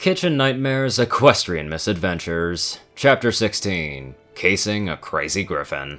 Kitchen Nightmares Equestrian Misadventures, Chapter 16, Casing a Crazy Griffin.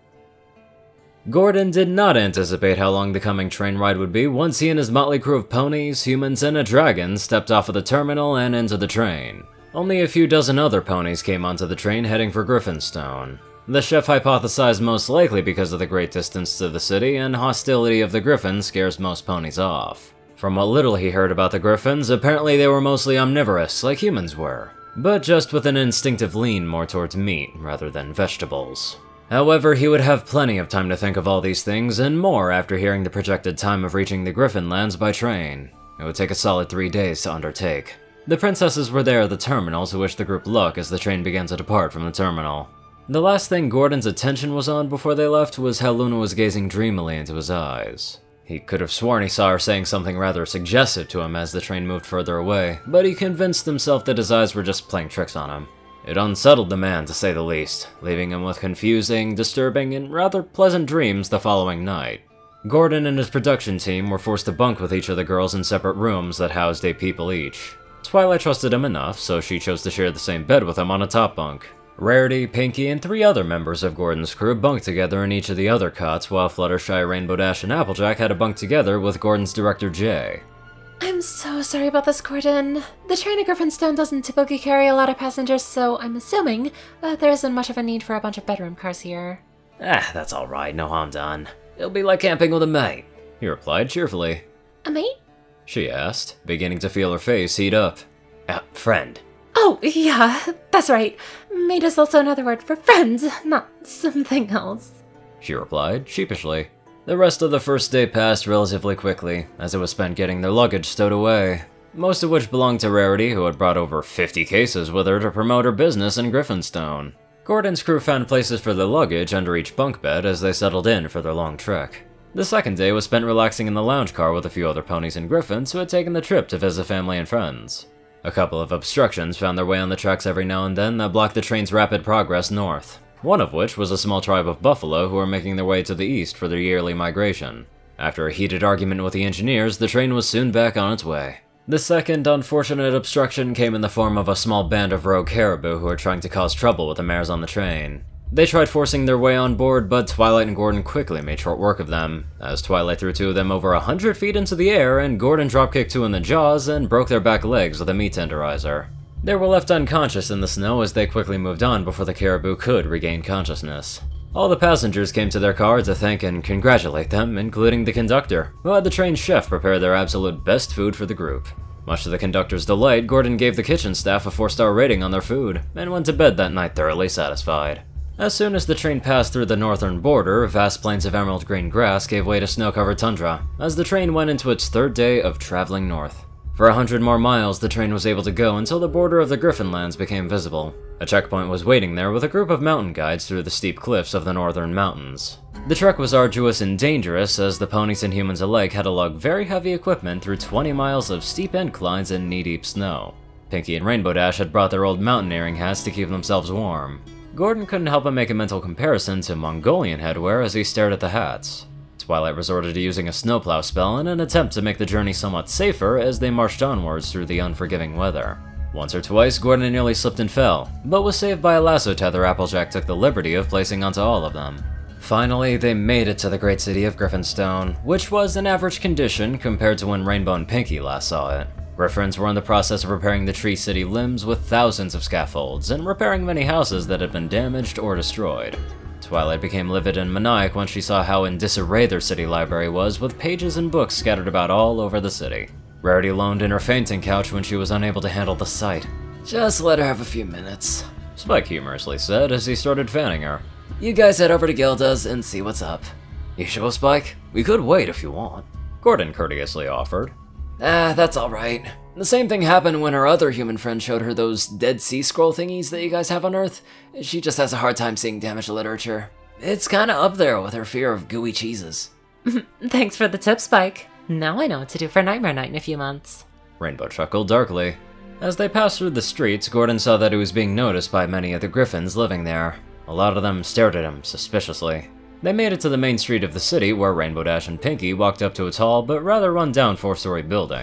Gordon did not anticipate how long the coming train ride would be once he and his motley crew of ponies, humans, and a dragon stepped off of the terminal and into the train. Only a few dozen other ponies came onto the train heading for Griffinstone. The chef hypothesized most likely because of the great distance to the city and hostility of the griffin scares most ponies off. From what little he heard about the griffins, apparently they were mostly omnivorous, like humans were, but just with an instinctive lean more towards meat rather than vegetables. However, he would have plenty of time to think of all these things and more after hearing the projected time of reaching the Griffinlands by train. It would take a solid 3 days to undertake. The princesses were there at the terminal to wish the group luck as the train began to depart from the terminal. The last thing Gordon's attention was on before they left was how Luna was gazing dreamily into his eyes. He could have sworn he saw her saying something rather suggestive to him as the train moved further away, but he convinced himself that his eyes were just playing tricks on him. It unsettled the man, to say the least, leaving him with confusing, disturbing, and rather pleasant dreams the following night. Gordon and his production team were forced to bunk with each of the girls in separate rooms that housed 8 people each. Twilight trusted him enough, so she chose to share the same bed with him on a top bunk. Rarity, Pinky, and 3 other members of Gordon's crew bunked together in each of the other cots, while Fluttershy, Rainbow Dash, and Applejack had to bunk together with Gordon's director, Jay. I'm so sorry about this, Gordon. The train to Griffinstone doesn't typically carry a lot of passengers, so I'm assuming there isn't much of a need for a bunch of bedroom cars here. That's alright, no harm done. It'll be like camping with a mate, he replied cheerfully. A mate? She asked, beginning to feel her face heat up. Friend. Oh, yeah, that's right. Mate is also another word for friend, not something else, she replied, sheepishly. The rest of the first day passed relatively quickly, as it was spent getting their luggage stowed away, most of which belonged to Rarity, who had brought over 50 cases with her to promote her business in Griffinstone. Gordon's crew found places for their luggage under each bunk bed as they settled in for their long trek. The second day was spent relaxing in the lounge car with a few other ponies and griffins who had taken the trip to visit family and friends. A couple of obstructions found their way on the tracks every now and then that blocked the train's rapid progress north, one of which was a small tribe of buffalo who were making their way to the east for their yearly migration. After a heated argument with the engineers, the train was soon back on its way. The second unfortunate obstruction came in the form of a small band of rogue caribou who were trying to cause trouble with the mares on the train. They tried forcing their way on board, but Twilight and Gordon quickly made short work of them, as Twilight threw 2 of them over 100 feet into the air, and Gordon dropkicked 2 in the jaws and broke their back legs with a meat tenderizer. They were left unconscious in the snow as they quickly moved on before the caribou could regain consciousness. All the passengers came to their car to thank and congratulate them, including the conductor, who had the train's chef prepare their absolute best food for the group. Much to the conductor's delight, Gordon gave the kitchen staff a 4-star rating on their food, and went to bed that night thoroughly satisfied. As soon as the train passed through the northern border, vast plains of emerald green grass gave way to snow-covered tundra, as the train went into its 3rd day of traveling north. For 100 more miles, the train was able to go until the border of the Griffinlands became visible. A checkpoint was waiting there with a group of mountain guides through the steep cliffs of the northern mountains. The trek was arduous and dangerous, as the ponies and humans alike had to lug very heavy equipment through 20 miles of steep inclines and knee-deep snow. Pinky and Rainbow Dash had brought their old mountaineering hats to keep themselves warm. Gordon couldn't help but make a mental comparison to Mongolian headwear as he stared at the hats. Twilight resorted to using a snowplow spell in an attempt to make the journey somewhat safer as they marched onwards through the unforgiving weather. Once or twice, Gordon nearly slipped and fell, but was saved by a lasso tether Applejack took the liberty of placing onto all of them. Finally, they made it to the great city of Griffinstone, which was in average condition compared to when Rainbow and Pinky last saw it. Griffins were in the process of repairing the Tree City limbs with thousands of scaffolds, and repairing many houses that had been damaged or destroyed. Twilight became livid and maniac when she saw how in disarray their city library was, with pages and books scattered about all over the city. Rarity loaned in her fainting couch when she was unable to handle the sight. Just let her have a few minutes, Spike humorously said as he started fanning her. You guys head over to Gilda's and see what's up. You sure, Spike? We could wait if you want, Gordon courteously offered. That's alright. The same thing happened when her other human friend showed her those Dead Sea Scroll thingies that you guys have on Earth. She just has a hard time seeing damaged literature. It's kinda up there with her fear of gooey cheeses. Thanks for the tip, Spike. Now I know what to do for Nightmare Night in a few months. Rainbow chuckled darkly. As they passed through the streets, Gordon saw that he was being noticed by many of the griffins living there. A lot of them stared at him suspiciously. They made it to the main street of the city, where Rainbow Dash and Pinky walked up to a tall but rather run-down 4-story building.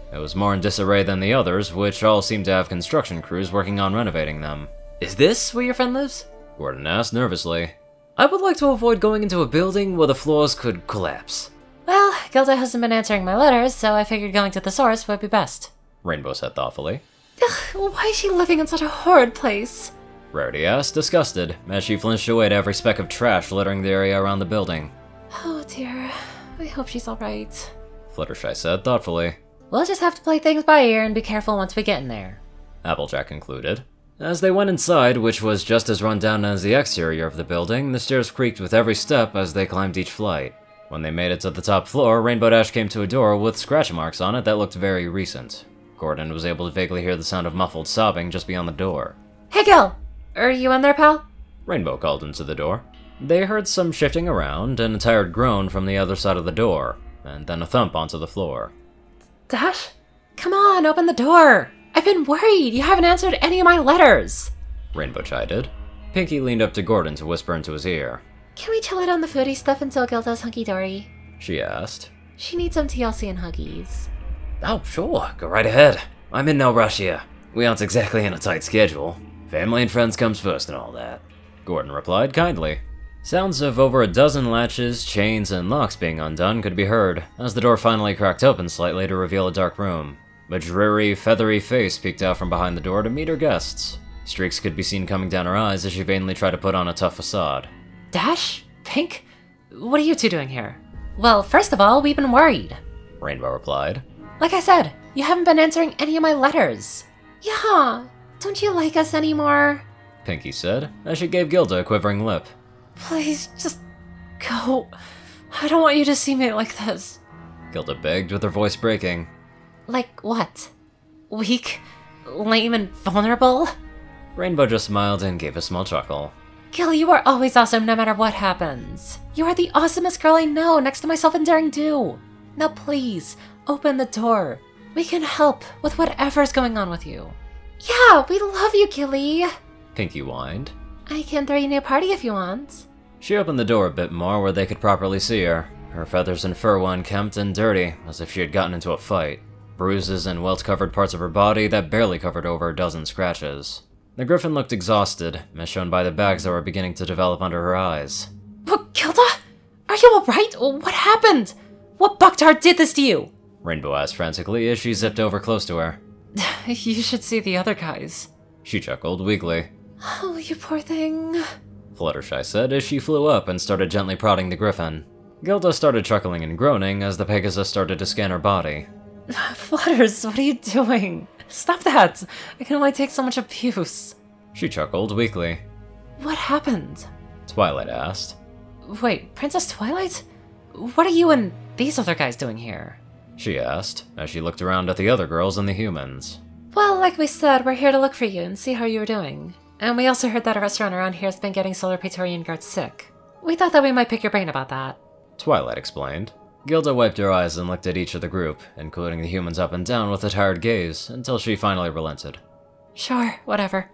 It was more in disarray than the others, which all seemed to have construction crews working on renovating them. Is this where your friend lives? Gordon asked nervously. I would like to avoid going into a building where the floors could collapse. Well, Gilda hasn't been answering my letters, so I figured going to the source would be best. Rainbow said thoughtfully. Ugh, why is she living in such a horrid place? Rarity asked, disgusted, as she flinched away at every speck of trash littering the area around the building. Oh dear, I hope she's alright. Fluttershy said thoughtfully. We'll just have to play things by ear and be careful once we get in there. Applejack concluded. As they went inside, which was just as run down as the exterior of the building, the stairs creaked with every step as they climbed each flight. When they made it to the top floor, Rainbow Dash came to a door with scratch marks on it that looked very recent. Gordon was able to vaguely hear the sound of muffled sobbing just beyond the door. Hey Gil! Are you in there, pal? Rainbow called into the door. They heard some shifting around and a tired groan from the other side of the door, and then a thump onto the floor. Dash? Come on, open the door! I've been worried! You haven't answered any of my letters! Rainbow chided. Pinky leaned up to Gordon to whisper into his ear. Can we chill out on the foodie stuff until Gilda's hunky-dory? She asked. She needs some TLC and Huggies. Oh, sure, go right ahead. I'm in no rush here. We aren't exactly in a tight schedule. Family and friends comes first and all that. Gordon replied kindly. Sounds of over a dozen latches, chains, and locks being undone could be heard, as the door finally cracked open slightly to reveal a dark room. A dreary, feathery face peeked out from behind the door to meet her guests. Streaks could be seen coming down her eyes as she vainly tried to put on a tough facade. Dash? Pink? What are you two doing here? Well, first of all, we've been worried. Rainbow replied. Like I said, you haven't been answering any of my letters. Yeah, don't you like us anymore? Pinky said, as she gave Gilda a quivering lip. Please, just go. I don't want you to see me like this. Gilda begged with her voice breaking. Like what? Weak? Lame and vulnerable? Rainbow just smiled and gave a small chuckle. Gil, you are always awesome no matter what happens. You are the awesomest girl I know, next to myself and Daring Do. Now please, open the door. We can help with whatever's going on with you. Yeah, we love you, Gilly. Pinky whined. I can throw you a new party if you want. She opened the door a bit more where they could properly see her. Her feathers and fur were unkempt and dirty, as if she had gotten into a fight. Bruises and welt-covered parts of her body that barely covered over a dozen scratches. The griffin looked exhausted, as shown by the bags that were beginning to develop under her eyes. What, Gilda? Are you alright? What happened? What bucktard did this to you? Rainbow asked frantically as she zipped over close to her. You should see the other guys. She chuckled weakly. Oh, you poor thing. Fluttershy said as she flew up and started gently prodding the griffin. Gilda started chuckling and groaning as the Pegasus started to scan her body. Flutters, what are you doing? Stop that! I can only take so much abuse. She chuckled weakly. What happened? Twilight asked. Wait, Princess Twilight? What are you and these other guys doing here? She asked, as she looked around at the other girls and the humans. Well, like we said, we're here to look for you and see how you were doing. And we also heard that a restaurant around here has been getting Solar Praetorian guards sick. We thought that we might pick your brain about that. Twilight explained. Gilda wiped her eyes and looked at each of the group, including the humans up and down with a tired gaze, until she finally relented. Sure, whatever.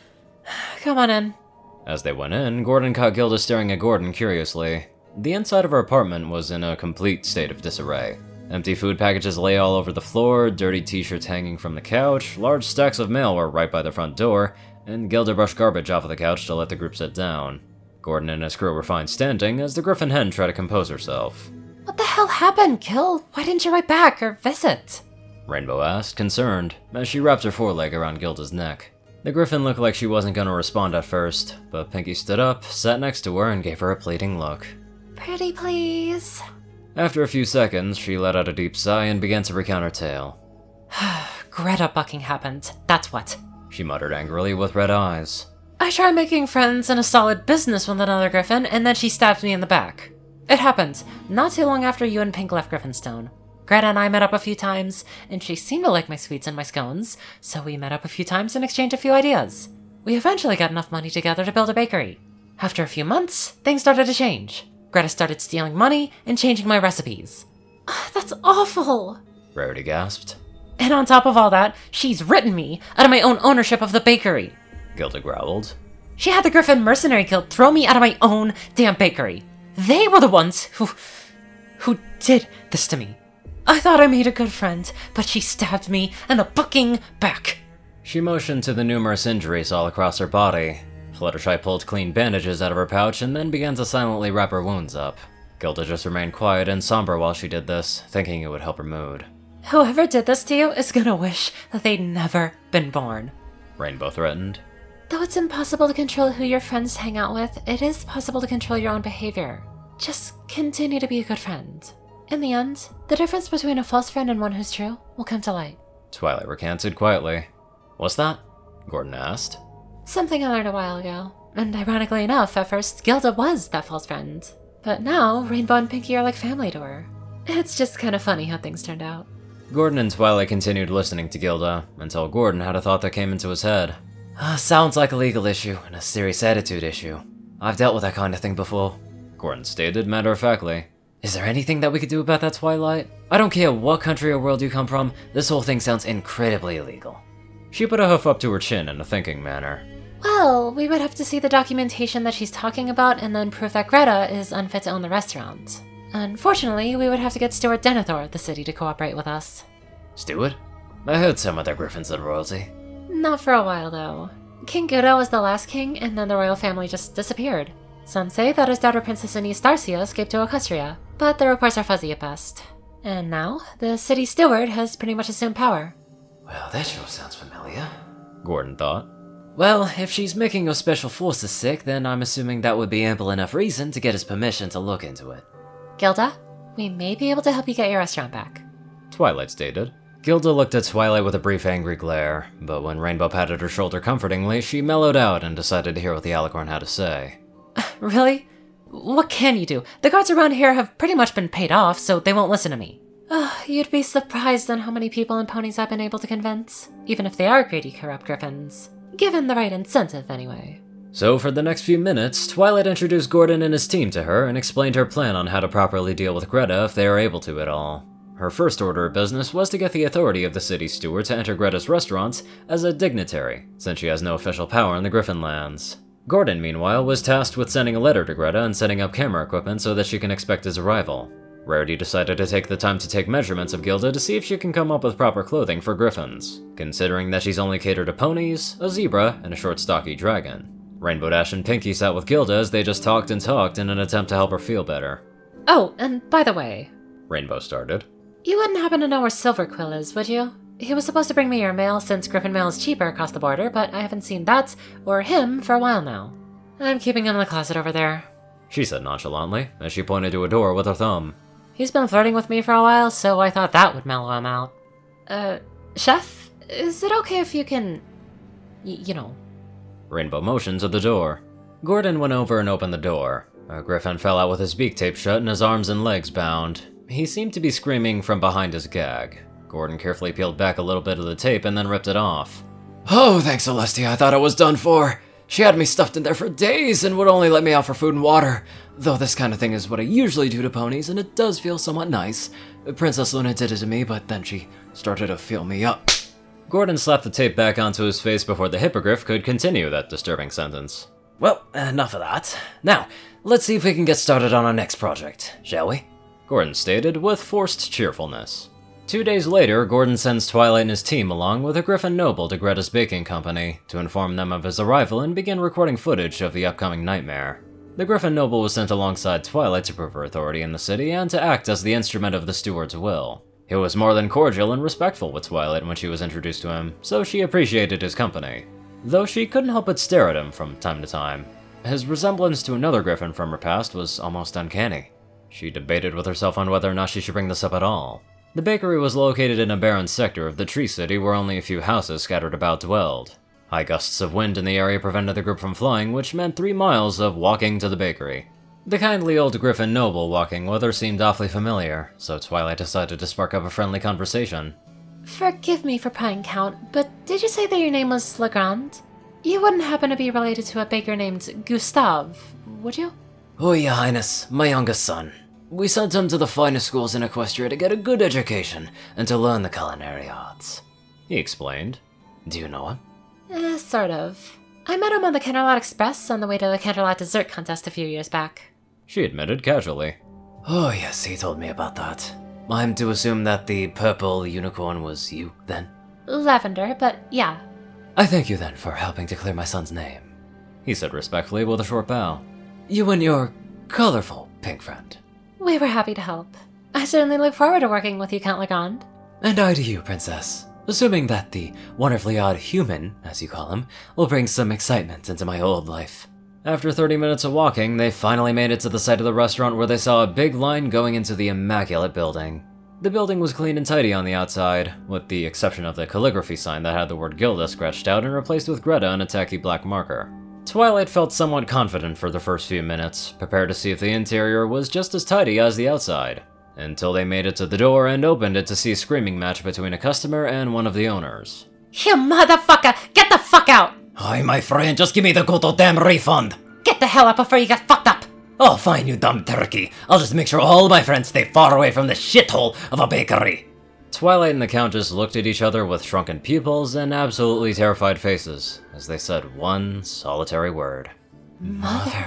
Come on in. As they went in, Gordon caught Gilda staring at Gordon curiously. The inside of her apartment was in a complete state of disarray. Empty food packages lay all over the floor, dirty t-shirts hanging from the couch, large stacks of mail were right by the front door, and Gilda brushed garbage off of the couch to let the group sit down. Gordon and his crew were fine standing as the Griffin Hen tried to compose herself. What the hell happened, Gil? Why didn't you write back or visit? Rainbow asked, concerned, as she wrapped her foreleg around Gilda's neck. The Griffin looked like she wasn't going to respond at first, but Pinky stood up, sat next to her, and gave her a pleading look. Pretty please. After a few seconds, she let out a deep sigh and began to recount her tale. Greta bucking happened, that's what. She muttered angrily with red eyes. I tried making friends and a solid business with another Griffin, and then she stabbed me in the back. It happened not too long after you and Pink left Griffinstone. Greta and I met up a few times, and she seemed to like my sweets and my scones, so we met up a few times and exchanged a few ideas. We eventually got enough money together to build a bakery. After a few months, things started to change. Greta started stealing money and changing my recipes. That's awful! Rarity gasped. And on top of all that, she's written me out of my own ownership of the bakery. Gilda growled. She had the Griffin Mercenary Guild throw me out of my own damn bakery. They were the ones who did this to me. I thought I made a good friend, but she stabbed me in the fucking back. She motioned to the numerous injuries all across her body. Fluttershy pulled clean bandages out of her pouch and then began to silently wrap her wounds up. Gilda just remained quiet and somber while she did this, thinking it would help her mood. Whoever did this to you is gonna wish that they'd never been born. Rainbow threatened. Though it's impossible to control who your friends hang out with, it is possible to control your own behavior. Just continue to be a good friend. In the end, the difference between a false friend and one who's true will come to light. Twilight recanted quietly. What's that? Gordon asked. Something I learned a while ago. And ironically enough, at first, Gilda was that false friend. But now, Rainbow and Pinkie are like family to her. It's just kind of funny how things turned out. Gordon and Twilight continued listening to Gilda, until Gordon had a thought that came into his head. Sounds like a legal issue and a serious attitude issue. I've dealt with that kind of thing before. Gordon stated matter-of-factly. Is there anything that we could do about that, Twilight? I don't care what country or world you come from, this whole thing sounds incredibly illegal. She put a hoof up to her chin in a thinking manner. Well, we would have to see the documentation that she's talking about and then prove that Greta is unfit to own the restaurant. Unfortunately, we would have to get Stuart Denethor of the city to cooperate with us. Stuart? I heard some other griffins in royalty. Not for a while, though. King Gouda was the last king, and then the royal family just disappeared. Some say that his daughter Princess Anise Darcia escaped to Equestria, but the reports are fuzzy at best. And now, the city steward has pretty much assumed power. Well, that sure sounds familiar. Gordon thought. Well, if she's making your special forces sick, then I'm assuming that would be ample enough reason to get his permission to look into it. Gilda, we may be able to help you get your restaurant back. Twilight stated. Gilda looked at Twilight with a brief angry glare, but when Rainbow patted her shoulder comfortingly, she mellowed out and decided to hear what the Alicorn had to say. Really? What can you do? The guards around here have pretty much been paid off, so they won't listen to me. You'd be surprised on how many people and ponies I've been able to convince, even if they are greedy, corrupt griffins. Given the right incentive, anyway. So for the next few minutes, Twilight introduced Gordon and his team to her and explained her plan on how to properly deal with Greta if they are able to at all. Her first order of business was to get the authority of the city steward to enter Greta's restaurants as a dignitary, since she has no official power in the Griffinlands. Gordon, meanwhile, was tasked with sending a letter to Greta and setting up camera equipment so that she can expect his arrival. Rarity decided to take the time to take measurements of Gilda to see if she can come up with proper clothing for griffins, considering that she's only catered to ponies, a zebra, and a short stocky dragon. Rainbow Dash and Pinkie sat with Gilda as they just talked and talked in an attempt to help her feel better. Oh, and by the way, Rainbow started. You wouldn't happen to know where Silverquill is, would you? He was supposed to bring me your mail since Griffin mail is cheaper across the border, but I haven't seen that or him for a while now. I'm keeping him in the closet over there, she said nonchalantly, as she pointed to a door with her thumb. He's been flirting with me for a while, so I thought that would mellow him out. Chef? Is it okay if you can... you know... Rainbow motioned to the door. Gordon went over and opened the door. A griffin fell out with his beak taped shut and his arms and legs bound. He seemed to be screaming from behind his gag. Gordon carefully peeled back a little bit of the tape and then ripped it off. Oh, thanks, Celestia. I thought I was done for. She had me stuffed in there for days and would only let me out for food and water. Though this kind of thing is what I usually do to ponies, and it does feel somewhat nice. Princess Luna did it to me, but then she started to fill me up. Gordon slapped the tape back onto his face before the hippogriff could continue that disturbing sentence. Well, enough of that. Now, let's see if we can get started on our next project, shall we? Gordon stated with forced cheerfulness. 2 days later, Gordon sends Twilight and his team along with a Griffin noble to Greta's baking company to inform them of his arrival and begin recording footage of the upcoming nightmare. The Griffin noble was sent alongside Twilight to prove her authority in the city and to act as the instrument of the steward's will. He was more than cordial and respectful with Twilight when she was introduced to him, so she appreciated his company, though she couldn't help but stare at him from time to time. His resemblance to another Griffin from her past was almost uncanny. She debated with herself on whether or not she should bring this up at all. The bakery was located in a barren sector of the Tree City where only a few houses scattered about dwelled. High gusts of wind in the area prevented the group from flying, which meant 3 miles of walking to the bakery. The kindly old Griffin noble walking with her seemed awfully familiar, so Twilight decided to spark up a friendly conversation. Forgive me for prying, Count, but did you say that your name was Legrand? You wouldn't happen to be related to a baker named Gustave, would you? Oh, your highness, my youngest son. We sent him to the finest schools in Equestria to get a good education and to learn the culinary arts, he explained. Do you know him? Sort of. I met him on the Canterlot Express on the way to the Canterlot Dessert Contest a few years back. She admitted casually. Oh yes, he told me about that. I'm to assume that the purple unicorn was you, then? Lavender, but yeah. I thank you then for helping to clear my son's name, he said respectfully with a short bow. You and your colorful pink friend. We were happy to help. I certainly look forward to working with you, Count Legrand. And I to you, Princess. Assuming that the wonderfully odd human, as you call him, will bring some excitement into my old life. After 30 minutes of walking, they finally made it to the site of the restaurant where they saw a big line going into the immaculate building. The building was clean and tidy on the outside, with the exception of the calligraphy sign that had the word Gilda scratched out and replaced with Greta in a tacky black marker. Twilight felt somewhat confident for the first few minutes, prepared to see if the interior was just as tidy as the outside, until they made it to the door and opened it to see a screaming match between a customer and one of the owners. You motherfucker! Get the fuck out! Hi, my friend, just give me the goddamn refund. Get the hell out before you get fucked up! Oh, fine, you dumb turkey. I'll just make sure all my friends stay far away from the shithole of a bakery. Twilight and the Countess looked at each other with shrunken pupils and absolutely terrified faces, as they said one solitary word. Mother...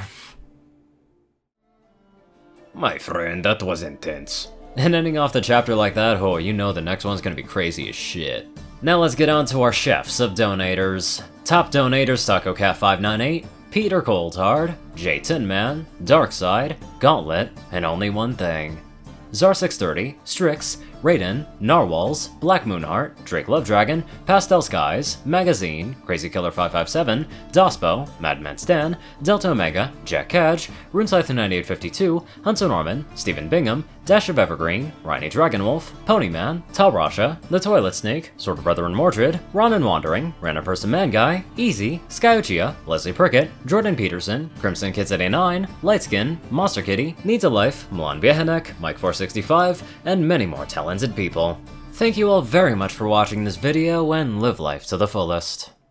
My friend, that was intense. And ending off the chapter like that, oh, you know the next one's gonna be crazy as shit. Now let's get on to our chefs of donators. Top donators: TacoCat598, Peter Coldhard, J Tinman, Darkside, Gauntlet, and Only One Thing. Zar630, Strix, Raiden, Narwhals, Black Moonheart, Drake Lovedragon, Pastel Skies, Magazine, Crazy Killer 557, Dospo, Madman Stan, Delta Omega, Jack Cadge, RuneScyther9852, Hunter Norman, Stephen Bingham, Dash of Evergreen, Rhiny Dragonwolf, Ponyman, Tal Rasha, The Toilet Snake, Sword of Brethren Mordred, Ronan Wandering, Random Person Man Guy, Easy, Skyuchia, Leslie Prickett, Jordan Peterson, Crimson Kids at A9, Lightskin, Monster Kitty, Needs a Life, Milan Biehanek, Mike465, and many more talented people. Thank you all very much for watching this video and live life to the fullest.